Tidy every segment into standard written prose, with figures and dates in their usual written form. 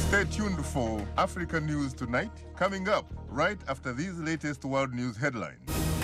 Stay tuned for Africa News Tonight, coming up right after these latest world news headlines.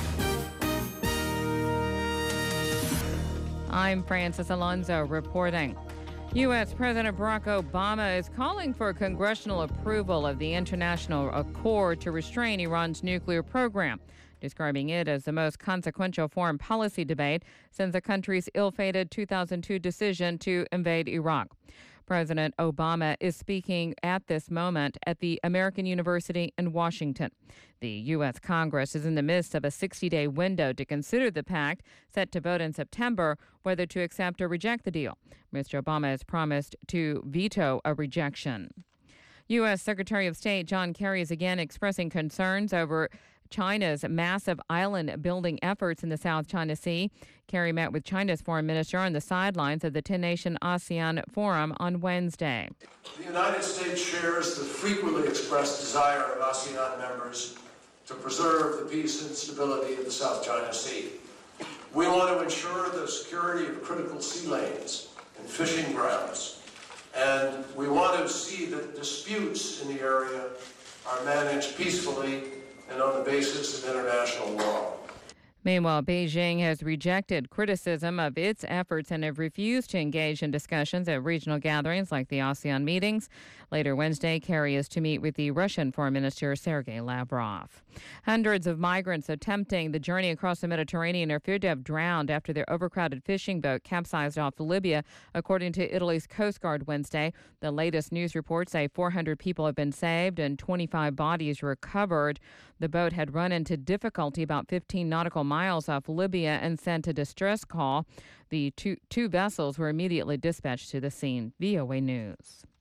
I'm Francis Alonso reporting. U.S. President Barack Obama is calling for congressional approval of the international accord to restrain Iran's nuclear program, describing it as the most consequential foreign policy debate since the country's ill-fated 2002 decision to invade Iraq. President Obama is speaking at this moment at the American University in Washington. The U.S. Congress is in the midst of a 60-day window to consider the pact, set to vote in September whether to accept or reject the deal. Mr. Obama has promised to veto a rejection. U.S. Secretary of State John Kerry is again expressing concerns over China's massive island-building efforts in the South China Sea. Kerry met with China's foreign minister on the sidelines of the 10-nation ASEAN Forum on Wednesday. The United States shares the frequently expressed desire of ASEAN members to preserve the peace and stability of the South China Sea. We want to ensure the security of critical sea lanes and fishing grounds, and we want to see that disputes in the area are managed peacefully and on the basis of international law. Meanwhile, Beijing has rejected criticism of its efforts and have refused to engage in discussions at regional gatherings like the ASEAN meetings. Later Wednesday, Kerry is to meet with the Russian Foreign Minister Sergei Lavrov. Hundreds of migrants attempting the journey across the Mediterranean are feared to have drowned after their overcrowded fishing boat capsized off Libya, according to Italy's Coast Guard Wednesday. The latest news reports say 400 people have been saved and 25 bodies recovered. The boat had run into difficulty about 15 nautical miles off Libya and sent a distress call. The two vessels were immediately dispatched to the scene. VOA News.